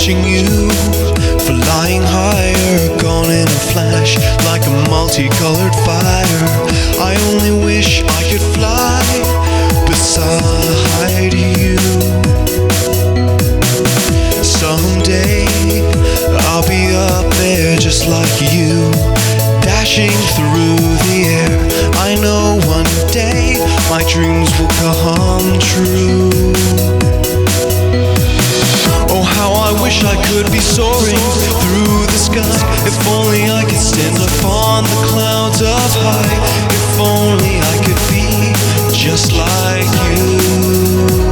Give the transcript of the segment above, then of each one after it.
watching you flying higher, gone in a flash like a multicolored fire. I only wish I could fly beside you. Someday I'll be up there just like you, dashing through the air. I know one day my dreams will come true. Oh, how I wish I could be soaring through the sky. If only I could stand upon the clouds up high. If only I could be just like you.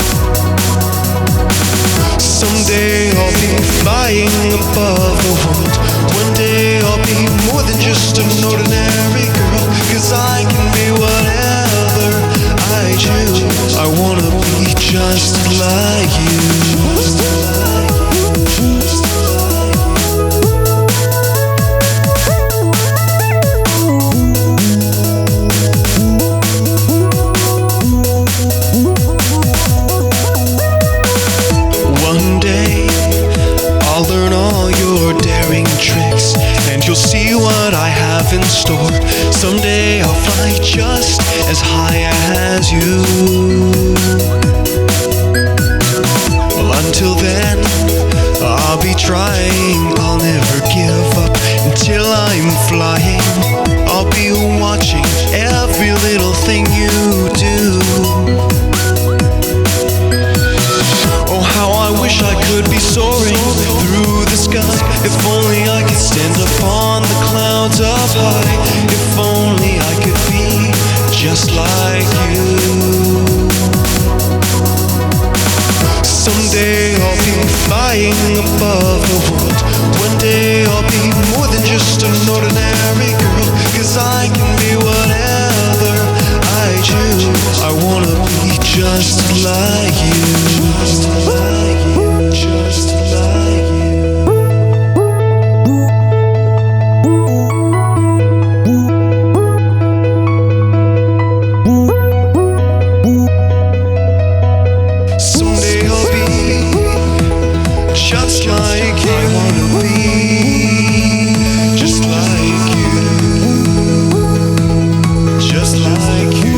Someday I'll be flying above the world. One day I'll be more than just an ordinary girl, 'cause I can be whatever I choose. I wanna be just like you. One day I'll learn all your daring tricks, and you'll see what I have in store. Someday I'll fly just as high as you. Well, until then I'll be trying, I'll never give up until I'm flying. I'll be watching every little thing you do. Oh, how I wish I could be soaring through the sky. If only I could stand upon the clouds up high. If only I could be just like you. Someday I'll be flying above the world. One day I'll be more than just an ordinary girl, 'cause I can be whatever I choose. I wanna be just like you. Just like you, just like you. Someday I'll be just like you. I wanna be just like you. Just like you.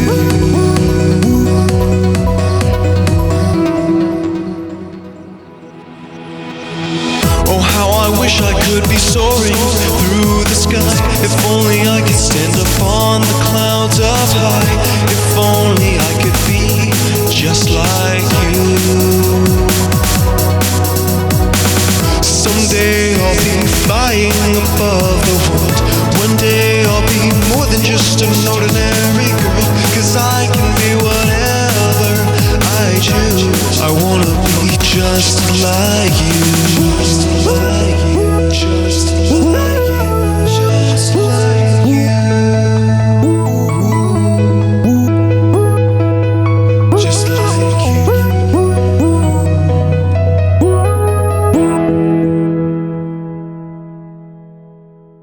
Oh, how I wish I could be soaring through the sky. If only I could stand upon the clouds up high. If only I could be just like you. Someday I'll be flying above the world. One day I'll be more than just an ordinary girl, 'cause I can be whatever I choose. I wanna be just like you.